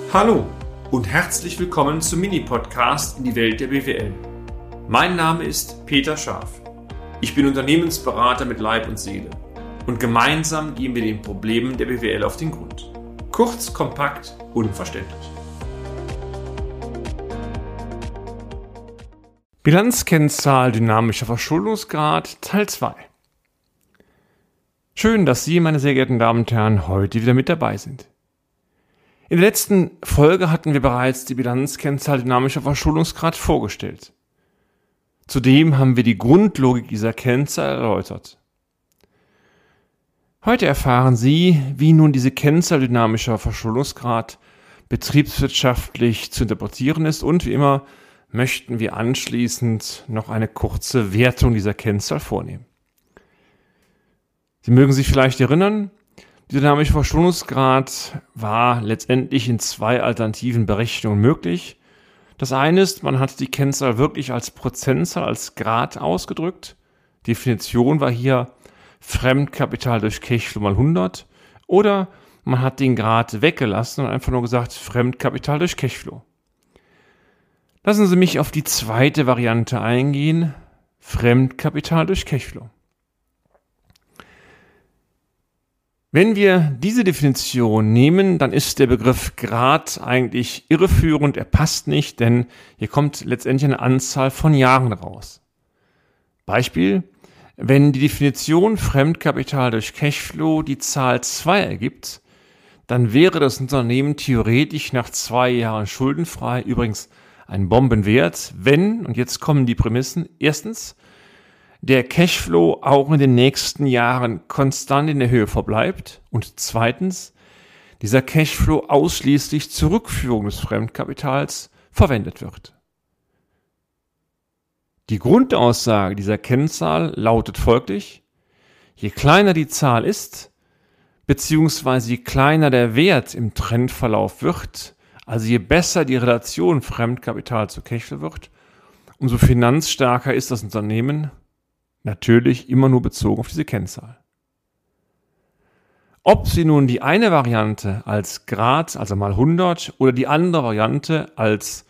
Hallo und herzlich willkommen zum Mini-Podcast in die Welt der BWL. Mein Name ist Peter Scharf. Ich bin Unternehmensberater mit Leib und Seele und gemeinsam gehen wir den Problemen der BWL auf den Grund. Kurz, kompakt, unverständlich. Bilanzkennzahl dynamischer Verschuldungsgrad Teil 2. Schön, dass Sie, meine sehr geehrten Damen und Herren, heute wieder mit dabei sind. In der letzten Folge hatten wir bereits die Bilanzkennzahl dynamischer Verschuldungsgrad vorgestellt. Zudem haben wir die Grundlogik dieser Kennzahl erläutert. Heute erfahren Sie, wie nun diese Kennzahl dynamischer Verschuldungsgrad betriebswirtschaftlich zu interpretieren ist, und wie immer möchten wir anschließend noch eine kurze Wertung dieser Kennzahl vornehmen. Sie mögen sich vielleicht erinnern, der dynamische Verschuldungsgrad war letztendlich in zwei alternativen Berechnungen möglich. Das eine ist, man hat die Kennzahl wirklich als Prozentzahl, als Grad ausgedrückt. Definition war hier Fremdkapital durch Cashflow mal 100. Oder man hat den Grad weggelassen und einfach nur gesagt Fremdkapital durch Cashflow. Lassen Sie mich auf die zweite Variante eingehen, Fremdkapital durch Cashflow. Wenn wir diese Definition nehmen, dann ist der Begriff Grad eigentlich irreführend, er passt nicht, denn hier kommt letztendlich eine Anzahl von Jahren raus. Beispiel: Wenn die Definition Fremdkapital durch Cashflow die Zahl 2 ergibt, dann wäre das Unternehmen theoretisch nach 2 Jahren schuldenfrei, übrigens ein Bombenwert, wenn, und jetzt kommen die Prämissen, erstens, der Cashflow auch in den nächsten Jahren konstant in der Höhe verbleibt, und zweitens, dieser Cashflow ausschließlich zur Rückführung des Fremdkapitals verwendet wird. Die Grundaussage dieser Kennzahl lautet folglich: Je kleiner die Zahl ist, beziehungsweise je kleiner der Wert im Trendverlauf wird, also je besser die Relation Fremdkapital zu Cashflow wird, umso finanzstärker ist das Unternehmen, natürlich immer nur bezogen auf diese Kennzahl. Ob Sie nun die eine Variante als Grad, also mal 100, oder die andere Variante als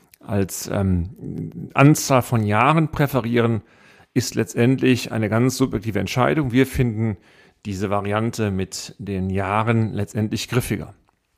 Anzahl von Jahren präferieren, ist letztendlich eine ganz subjektive Entscheidung. Wir finden diese Variante mit den Jahren letztendlich griffiger.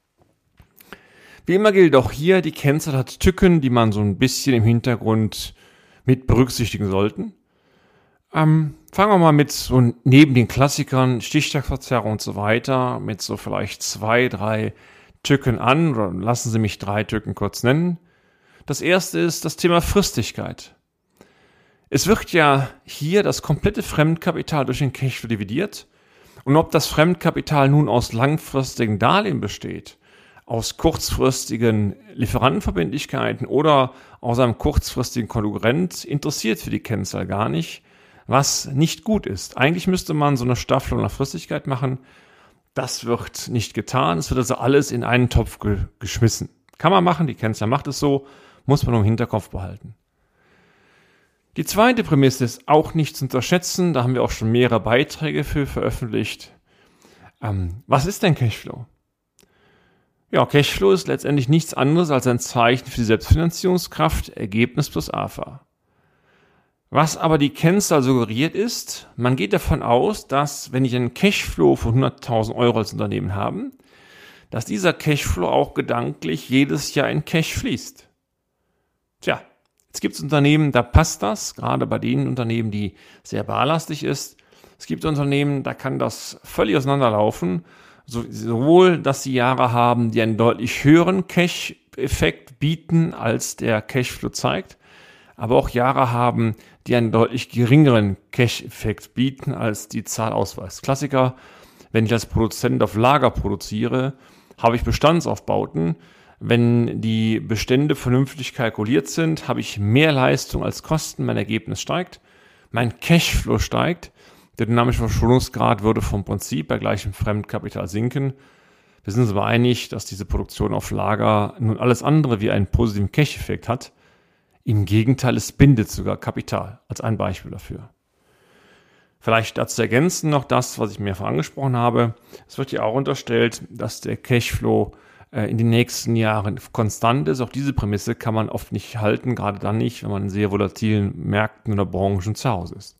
Wie immer gilt auch hier, die Kennzahl hat Tücken, die man so ein bisschen im Hintergrund mit berücksichtigen sollten. Fangen wir mal mit so neben den Klassikern, Stichtagsverzerrung und so weiter, mit so vielleicht 2, 3 Tücken an, oder lassen Sie mich 3 Tücken kurz nennen. Das erste ist das Thema Fristigkeit. Es wird ja hier das komplette Fremdkapital durch den Cashflow dividiert, und ob das Fremdkapital nun aus langfristigen Darlehen besteht, aus kurzfristigen Lieferantenverbindlichkeiten oder aus einem kurzfristigen Konkurrent, interessiert für die Kennzahl gar nicht, was nicht gut ist. Eigentlich müsste man so eine Staffelung nach Fristigkeit machen. Das wird nicht getan. Es wird also alles in einen Topf geschmissen. Kann man machen, die Kennzahl macht es so, muss man im Hinterkopf behalten. Die zweite Prämisse ist auch nicht zu unterschätzen, da haben wir auch schon mehrere Beiträge für veröffentlicht. Was ist denn Cashflow? Ja, Cashflow ist letztendlich nichts anderes als ein Zeichen für die Selbstfinanzierungskraft, Ergebnis plus AFA. Was aber die Kennzahl suggeriert ist, man geht davon aus, dass, wenn ich einen Cashflow von 100.000 Euro als Unternehmen habe, dass dieser Cashflow auch gedanklich jedes Jahr in Cash fließt. Tja, jetzt gibt es Unternehmen, da passt das, gerade bei den Unternehmen, die sehr barlastig ist. Es gibt Unternehmen, da kann das völlig auseinanderlaufen, sowohl, dass sie Jahre haben, die einen deutlich höheren Cash-Effekt bieten, als der Cashflow zeigt, aber auch Jahre haben, die einen deutlich geringeren Cash-Effekt bieten, als die Zahl ausweist. Klassiker: Wenn ich als Produzent auf Lager produziere, habe ich Bestandsaufbauten. Wenn die Bestände vernünftig kalkuliert sind, habe ich mehr Leistung als Kosten, mein Ergebnis steigt, mein Cashflow steigt, der dynamische Verschuldungsgrad würde vom Prinzip bei gleichem Fremdkapital sinken. Wir sind uns aber einig, dass diese Produktion auf Lager nun alles andere wie einen positiven Cash-Effekt hat. Im Gegenteil, es bindet sogar Kapital, als ein Beispiel dafür. Vielleicht dazu ergänzen noch das, was ich mehrfach angesprochen habe. Es wird ja auch unterstellt, dass der Cashflow in den nächsten Jahren konstant ist. Auch diese Prämisse kann man oft nicht halten, gerade dann nicht, wenn man in sehr volatilen Märkten oder Branchen zu Hause ist.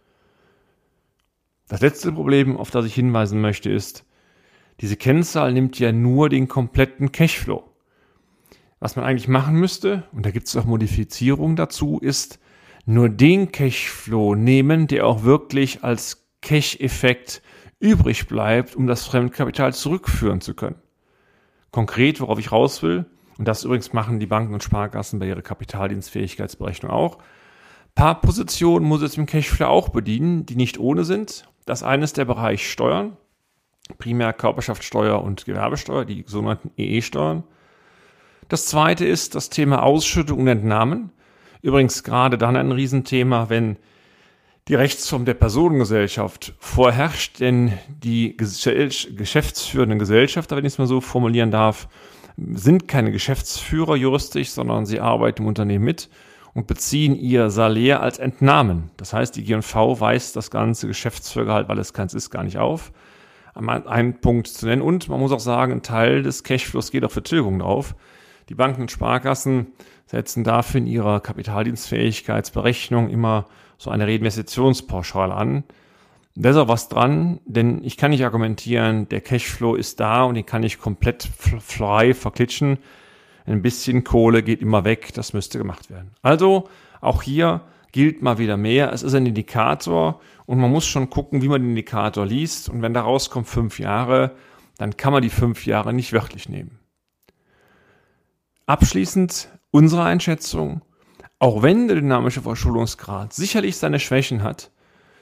Das letzte Problem, auf das ich hinweisen möchte, ist, diese Kennzahl nimmt ja nur den kompletten Cashflow. Was man eigentlich machen müsste, und da gibt es auch Modifizierungen dazu, ist nur den Cashflow nehmen, der auch wirklich als Cash-Effekt übrig bleibt, um das Fremdkapital zurückführen zu können. Konkret, worauf ich raus will, und das übrigens machen die Banken und Sparkassen bei ihrer Kapitaldienstfähigkeitsberechnung auch, ein paar Positionen muss es im Cashflow auch bedienen, die nicht ohne sind. Das eine ist der Bereich Steuern, primär Körperschaftssteuer und Gewerbesteuer, die sogenannten EE-Steuern. Das zweite ist das Thema Ausschüttung und Entnahmen. Übrigens gerade dann ein Riesenthema, wenn die Rechtsform der Personengesellschaft vorherrscht, denn die geschäftsführenden Gesellschafter, wenn ich es mal so formulieren darf, sind keine Geschäftsführer juristisch, sondern sie arbeiten im Unternehmen mit und beziehen ihr Salär als Entnahmen. Das heißt, die G&V weist das ganze Geschäftsführergehalt, weil es keins ist, gar nicht auf. Einen Punkt zu nennen. Und man muss auch sagen, ein Teil des Cashflows geht auch für Tilgung drauf. Die Banken und Sparkassen setzen dafür in ihrer Kapitaldienstfähigkeitsberechnung immer so eine Reinvestitionspauschale an. Da ist auch was dran, denn ich kann nicht argumentieren, der Cashflow ist da und den kann ich komplett frei verklitschen. Ein bisschen Kohle geht immer weg, das müsste gemacht werden. Also auch hier gilt mal wieder mehr, es ist ein Indikator und man muss schon gucken, wie man den Indikator liest. Und wenn da rauskommt 5 Jahre, dann kann man die 5 Jahre nicht wörtlich nehmen. Abschließend unsere Einschätzung: Auch wenn der dynamische Verschuldungsgrad sicherlich seine Schwächen hat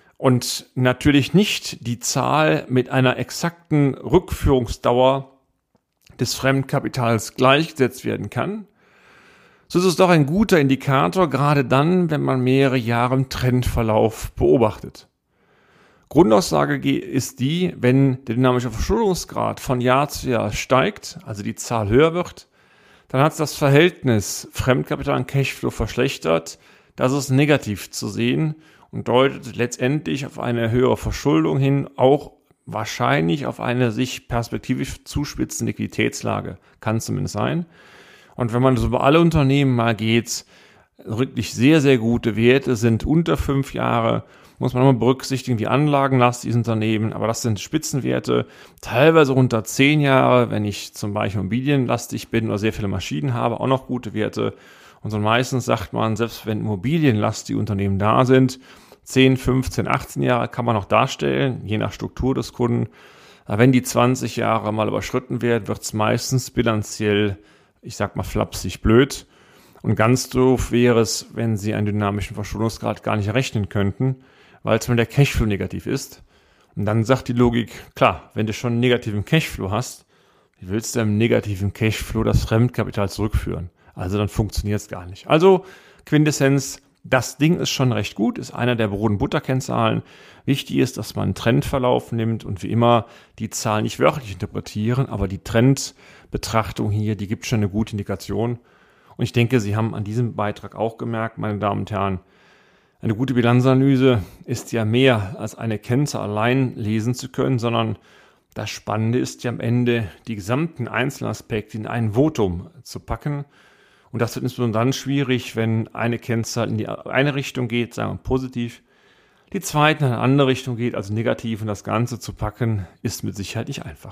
und natürlich nicht die Zahl mit einer exakten Rückführungsdauer des Fremdkapitals gleichgesetzt werden kann, so ist es doch ein guter Indikator, gerade dann, wenn man mehrere Jahre im Trendverlauf beobachtet. Grundaussage ist die, wenn der dynamische Verschuldungsgrad von Jahr zu Jahr steigt, also die Zahl höher wird, dann hat das Verhältnis Fremdkapital und Cashflow verschlechtert. Das ist negativ zu sehen und deutet letztendlich auf eine höhere Verschuldung hin, auch wahrscheinlich auf eine sich perspektivisch zuspitzende Liquiditätslage. Kann zumindest sein. Und wenn man so über alle Unternehmen mal geht, wirklich sehr, sehr gute Werte sind unter 5 Jahre, muss man immer berücksichtigen, wie anlagenlastig dieses Unternehmen, aber das sind Spitzenwerte, teilweise unter 10 Jahre, wenn ich zum Beispiel immobilienlastig bin oder sehr viele Maschinen habe, auch noch gute Werte. Und so meistens sagt man, selbst wenn immobilienlastige Unternehmen da sind, 10, 15, 18 Jahre kann man noch darstellen, je nach Struktur des Kunden. Aber wenn die 20 Jahre mal überschritten werden, wird es meistens bilanziell, ich sag mal flapsig blöd. Und ganz doof wäre es, wenn Sie einen dynamischen Verschuldungsgrad gar nicht errechnen könnten, weil zum Beispiel der Cashflow negativ ist. Und dann sagt die Logik, klar, wenn du schon einen negativen Cashflow hast, wie willst du im negativen Cashflow das Fremdkapital zurückführen? Also dann funktioniert es gar nicht. Also Quintessenz, das Ding ist schon recht gut, ist einer der Brot- und Butterkennzahlen. Wichtig ist, dass man einen Trendverlauf nimmt und wie immer die Zahlen nicht wörtlich interpretieren, aber die Trendbetrachtung hier, die gibt schon eine gute Indikation. Und ich denke, Sie haben an diesem Beitrag auch gemerkt, meine Damen und Herren, eine gute Bilanzanalyse ist ja mehr als eine Kennzahl allein lesen zu können, sondern das Spannende ist ja am Ende, die gesamten Einzelaspekte in ein Votum zu packen. Und das wird insbesondere dann schwierig, wenn eine Kennzahl in die eine Richtung geht, sagen wir positiv, die zweite in eine andere Richtung geht, also negativ, und das Ganze zu packen, ist mit Sicherheit nicht einfach.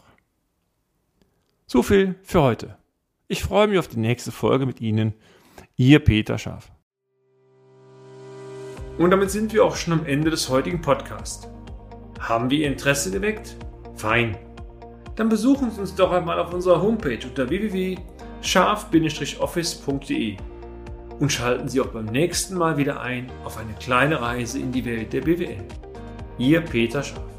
So viel für heute. Ich freue mich auf die nächste Folge mit Ihnen. Ihr Peter Scharf. Und damit sind wir auch schon am Ende des heutigen Podcasts. Haben wir Ihr Interesse geweckt? Fein. Dann besuchen Sie uns doch einmal auf unserer Homepage unter www.scharf-office.de und schalten Sie auch beim nächsten Mal wieder ein auf eine kleine Reise in die Welt der BWL. Ihr Peter Scharf.